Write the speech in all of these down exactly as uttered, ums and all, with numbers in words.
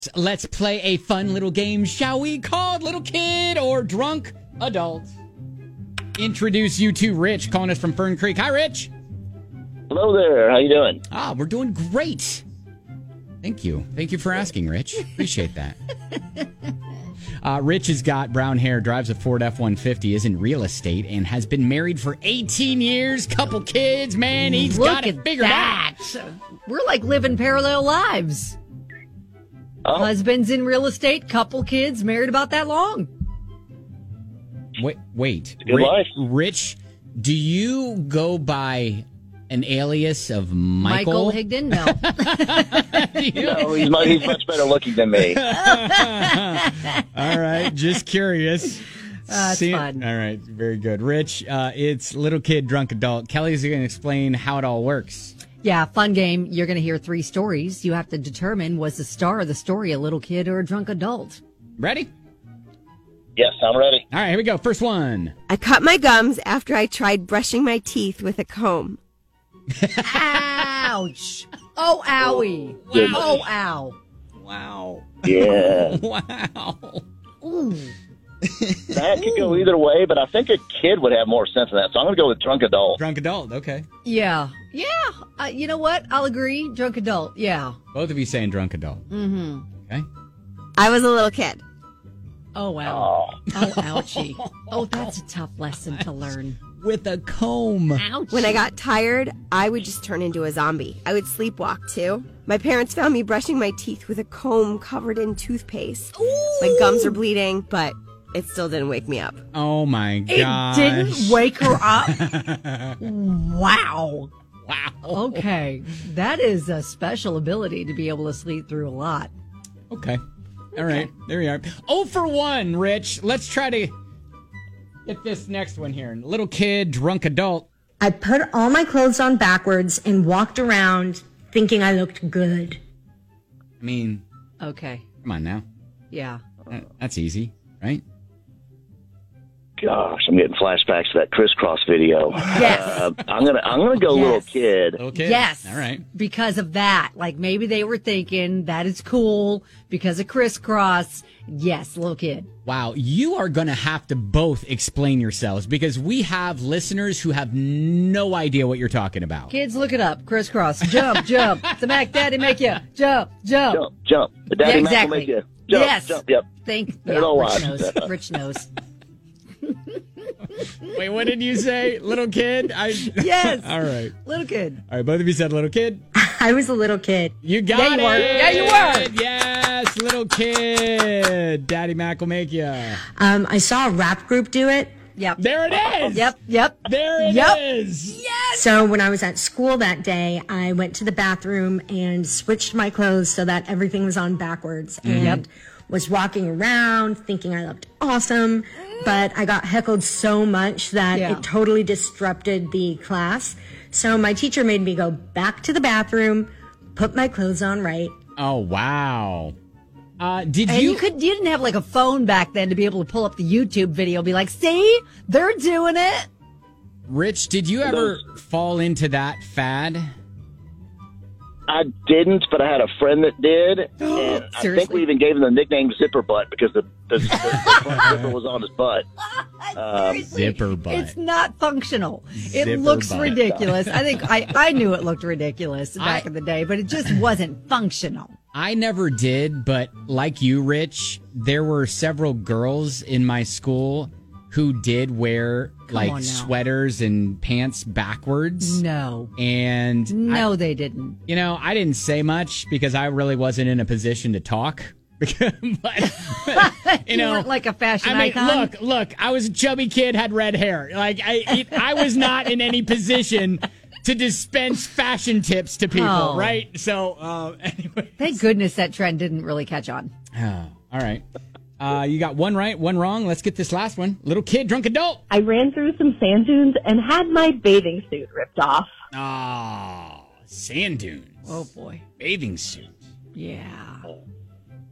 Let's play a fun little game, shall we? Called Little Kid or Drunk Adult. Introduce you to Rich, calling us from Fern Creek. Hi, Rich. Hello there. How you doing? Ah, we're doing great. Thank you. Thank you for asking, Rich. Appreciate that. Uh, Rich has got brown hair, drives a Ford F one fifty, is in real estate, and has been married for eighteen years. Couple kids, man. He's Look got it at figured that. out. We're like living parallel lives. Oh. Husband's in real estate, couple kids, married about that long. Wait, wait. Good Ri- life. Rich, do you go by an alias of Michael? Michael Higdon? No. No, he's much, he's much better looking than me. All right, just curious. Uh, it's See- fun. All right, very good. Rich, uh, it's Little Kid, Drunk Adult. Kelly's going to explain how it all works. Yeah, fun game. You're going to hear three stories. You have to determine, was the star of the story a little kid or a drunk adult? Ready? Yes, I'm ready. All right, here we go. First one. I cut my gums after I tried brushing my teeth with a comb. Ouch. Oh, owie. Goodness. Oh, ow. Wow. Yeah. Wow. Ooh. That could go either way, but I think a kid would have more sense in that. So I'm going to go with drunk adult. Drunk Adult, okay. Yeah. Yeah. Uh, you know what? I'll agree. Drunk adult. Yeah. Both of you saying Drunk Adult. Mm-hmm. Okay. I was a little kid. Oh, wow. Oh, Oh, ouchie. Oh, that's a tough lesson to learn. With a comb. Ouch. When I got tired, I would just turn into a zombie. I would sleepwalk too. My parents found me brushing my teeth with a comb covered in toothpaste. My gums are bleeding, but it still didn't wake me up. Oh, my It gosh. didn't wake her up? Wow. Wow. Okay. That is a special ability to be able to sleep through a lot. Okay. All right. There we are. Oh for one, Rich. Let's try to get this next one here. Little Kid, Drunk Adult. I put all my clothes on backwards and walked around thinking I looked good. I mean, Okay. come on now. Yeah. That- That's easy, right? gosh, I'm getting flashbacks to that crisscross video. Yes. Uh, I'm gonna I'm gonna go Yes. little kid. Little Kid. Yes. All right. Because of that. Like maybe they were thinking that is cool because of crisscross. Yes, little kid. Wow, you are going to have to both explain yourselves because we have listeners who have no idea what you're talking about. Kids, look it up. Crisscross. Jump, jump. The Mac Daddy make you jump, jump. Jump, jump. The daddy Yeah, Mac will exactly. make you jump, Yes. jump. Yep. Think. They're Yeah, all Rich watched. knows. Rich knows. Wait, what did you say? Little kid? I Yes. All right. Little kid. All right, both of you said little kid. I was a little kid. You got Yeah, you it. were. Yeah, you were. Yes, little kid. Daddy Mac will make you. Um, I saw a rap group do it. Yep. There it is. Yep. Yep. There it Yep. is. So when I was at school that day, I went to the bathroom and switched my clothes so that everything was on backwards and was walking around thinking I looked awesome. But I got heckled so much that Yeah. it totally disrupted the class. So my teacher made me go back to the bathroom, put my clothes on right. Oh, wow. Uh, did And you... you could you didn't have like a phone back then to be able to pull up the YouTube video, be like, see, they're doing it. Rich, did you ever fall into that fad? I didn't, but I had a friend that did, and I think Seriously? we even gave him the nickname Zipper Butt because the, the, the, the front zipper was on his butt. Um, Zipper butt. It's not functional. Zipper it looks butt. ridiculous. I think I, I knew it looked ridiculous back I- in the day, but it just wasn't functional. I never did, but like you, Rich, there were several girls in my school who did wear like on now. sweaters and pants backwards. No. And No, I, they didn't. you know, I didn't say much because I really wasn't in a position to talk. but, but, you You know, weren't like a fashion I mean, icon? look, look, I was a chubby kid, had red hair. Like I, it, I was not in any position to dispense fashion tips to people, Oh. right? So, uh, anyway. Thank goodness that trend didn't really catch on. Oh, all right. Uh, you got one right, one wrong. Let's get this last one. Little kid, drunk adult. I ran through some sand dunes and had my bathing suit ripped off. Ah, sand dunes. Oh, boy. Bathing suit. Yeah.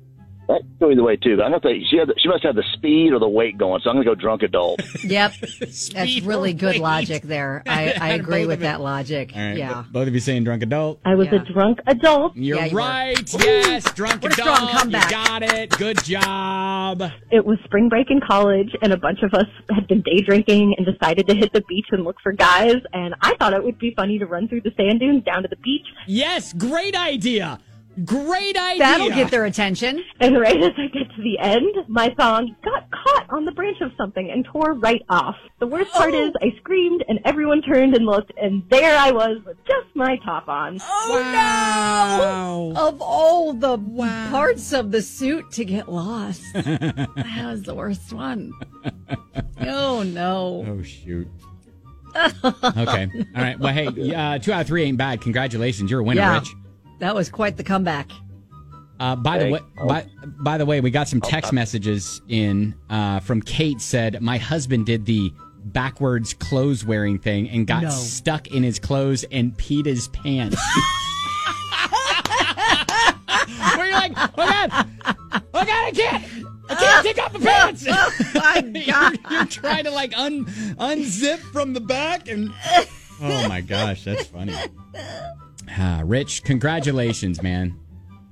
That can go either way too. I'm gonna say she had the, she must have the speed or the weight going. So I'm gonna go drunk adult. Yep, that's really good weight. logic there. I, I agree with that logic. All right, yeah, both of you saying drunk adult. I was Yeah. a drunk adult. You're Yeah, you were. right. Yes, drunk What a adult. strong comeback. You got it. Good job. It was spring break in college, and a bunch of us had been day drinking and decided to hit the beach and look for guys. And I thought it would be funny to run through the sand dunes down to the beach. Yes, great idea. Great idea. that'll get their attention. And right as I get to the end, my thong got caught on the branch of something and tore right off. The worst part is I screamed, and everyone turned and looked, and there I was with just my top on. Wow. Of all the parts of the suit to get lost, that was the worst one. Oh no! Oh, shoot. Okay. All right. Well, hey, uh, two out of three ain't bad. Congratulations. You're a winner, Yeah. Rich. That was quite the comeback. Uh, by the way, Thanks. by, by the way, we got some text messages in uh, from Kate. Said my husband did the backwards clothes wearing thing and got No. stuck in his clothes and peed his pants. Where you're like, oh god, oh god, I can't, I can't take off the pants. My God. you're, you're trying to like un unzip from the back and oh my gosh, that's funny. Ah, Rich, congratulations, man.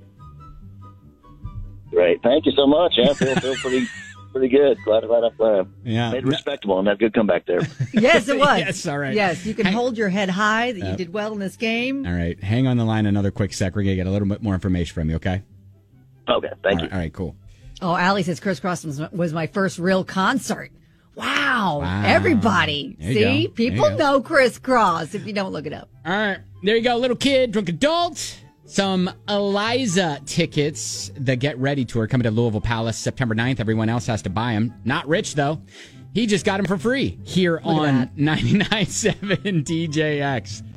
Great. Thank you so much. Yeah, I feel, feel pretty pretty good. Glad, glad I uh, Yeah. made it respectable and had a good comeback there. Yes, it was. Yes, all right. Yes, you can Hang- hold your head high that you Yep. did well in this game. All right, hang on the line another quick sec. We're gonna get a little bit more information from you, okay? Okay, thank All you. right, all right, cool. Oh, Allie says Crisscross was, was my first real concert. Wow. Wow. Everybody. There you See? go. There you People go. know Crisscross if you don't look it up. All right, there you go, little kid, drunk adult. Some Eliza tickets, the Get Ready tour coming to Louisville Palace September ninth. Everyone else has to buy them. Not Rich, though. He just got them for free here at on that. ninety-nine point seven D J X.